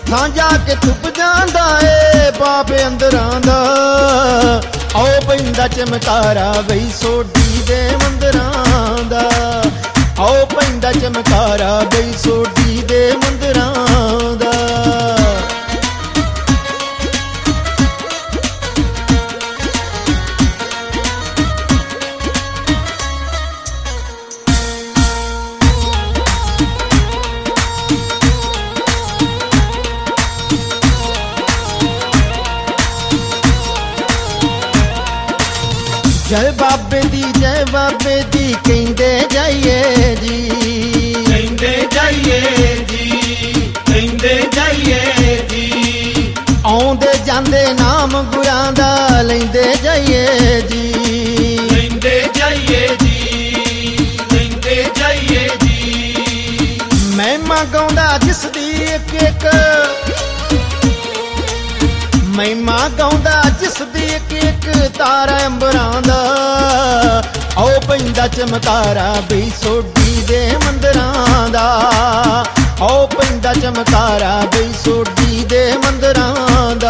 ਥਾਂ ਜਾ ਕੇ ਥੁੱਪ ਜਾਂਦਾ ਏ ਪਾਪ ਅੰਦਰਾਂ ਦਾ। ਆਓ ਪੈਂਦਾ ਚਮਕਾਰਾ ਬਈ ਸੋਢੀ ਦੇ ਮੰਦਰਾਂ ਦਾ। ਆਓ ਪੈਂਦਾ ਚਮਕਾਰਾ ਬਈ ਸੋਢੀ ਦੇ ਮੰਦਰਾਂ ਦਾ। ਜੈ ਬਾਬੇ ਦੀ ਕਹਿੰਦੇ ਜਾਈਏ ਜੀ, ਕਹਿੰਦੇ ਜਾਈਏ ਜੀ, ਕਹਿੰਦੇ ਜਾਈਏ ਜੀ। ਆਉਂਦੇ ਜਾਂਦੇ ਨਾਮ ਗੁਰਾਂ ਦਾ ਲੈਂਦੇ ਜਾਈਏ ਜੀ, ਲੈਂਦੇ ਜਾਈਏ ਜੀ, ਲੈਂਦੇ ਜਾਈਏ ਜੀ। ਮਹਿਮਾ ਗਾਉਂਦਾ ਜਿਸ ਦੀ ਇੱਕ ਇੱਕ, ਮਹਿਮਾ ਗਾਉਂਦਾ ਜਿਸ ਦੀ ਇੱਕ ਇੱਕ ਤਾਰਾ ਅੰਬਰਾਂ ਦਾ। ਆਓ ਪੈਂਦਾ ਚਮਕਾਰਾ ਬਈ ਸੋਢੀ ਦੇ ਮੰਦਰਾਂ ਦਾ। ਆਓ ਪੈਂਦਾ ਚਮਕਾਰਾ ਬਈ ਸੋਢੀ ਦੇ ਮੰਦਰਾਂ ਦਾ।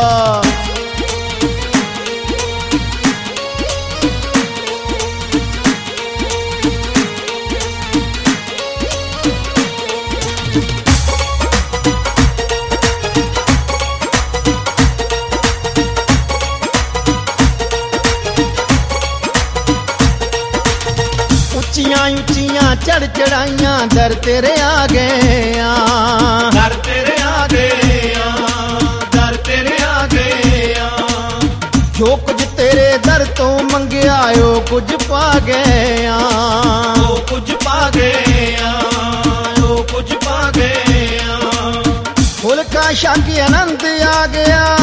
ਉੱਚੀਆਂ ਉੱਚੀਆਂ ਚੜ ਚੜਾਈਆਂ ਦਰ ਤੇਰੇ ਆ ਗਏ ਆ, ਦਰ ਤੇਰੇ ਆ ਗਏ ਆ, ਦਰ ਤੇਰੇ ਆ ਗਏ ਆ। ਜੋ ਕੁਝ ਤੇਰੇ ਦਰ ਤੋਂ ਮੰਗਿਆ ਓ ਕੁਝ ਪਾ ਗਏ ਆ, ਉਹ ਕੁਝ ਪਾ ਗਏ ਆ, ਉਹ ਕੁਝ ਪਾ ਗਏ ਆ। ਫੁਲਕਾ ਛਕ ਆਨੰਦ ਆ ਗਿਆ,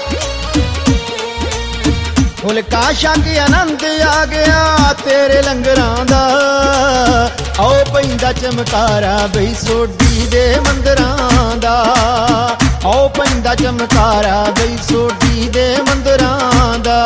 ਫੁਲਕਾ ਛਕ ਆਨੰਦ ਆ ਗਿਆ ਤੇਰੇ ਲੰਗਰਾਂ ਦਾ। ਆਓ ਪੈਂਦਾ ਚਮਕਾਰਾ ਬਈ ਸੋਢੀ ਦੇ ਮੰਦਰਾਂ ਦਾ। ਆਓ ਪੈਂਦਾ ਚਮਕਾਰਾ ਬਈ ਸੋਢੀ ਦੇ ਮੰਦਰਾਂ ਦਾ।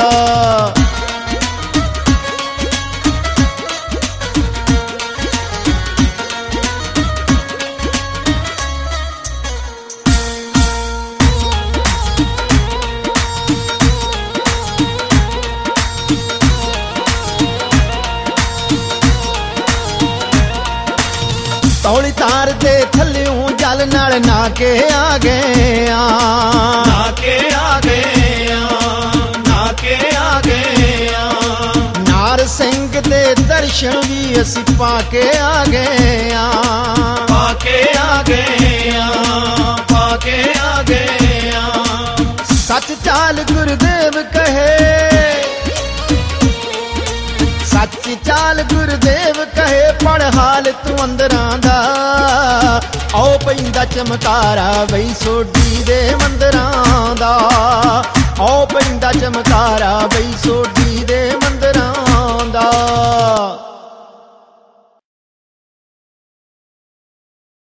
ਤੌਲੀ ਤਾਰ ਦੇ ਥੱਲਿਓਂ ਜਲ ਨਾਲ ਨਾ ਕੇ ਆ ਗਏ ਆ, ਨਾ ਕੇ ਆ ਗਏ ਆ, ਨਾ ਕੇ ਆ ਗਏ ਆ। ਨਾਰ ਸਿੰਘ ਦੇ ਦਰਸ਼ਨ ਵੀ ਅਸੀਂ ਪਾ ਕੇ ਆ ਗਏ ਆ, ਪਾ ਕੇ ਆ ਗਏ ਆ, ਪਾ ਕੇ ਆ ਗਏ ਆ। ਸੱਚ ਚਾਲ ਗੁਰਦੇਵ ਕਹੇ, ਸੱਚ ਚਾਲ ਗੁਰਦੇਵ ਕਹੇ ਪੜ ਹਾਲ ਤੂੰ ਅੰਦਰਾਂ ਦਾ। ਆਓ ਪੈਂਦਾ ਚਮਕਾਰਾ ਬਈ ਸੋਢੀ ਦੇ ਮੰਦਰਾਂ ਦਾ। ਆਓ ਪੈਂਦਾ ਚਮਕਾਰਾ ਬਈ ਸੋਢੀ ਦੇ ਮੰਦਰਾਂ ਦਾ।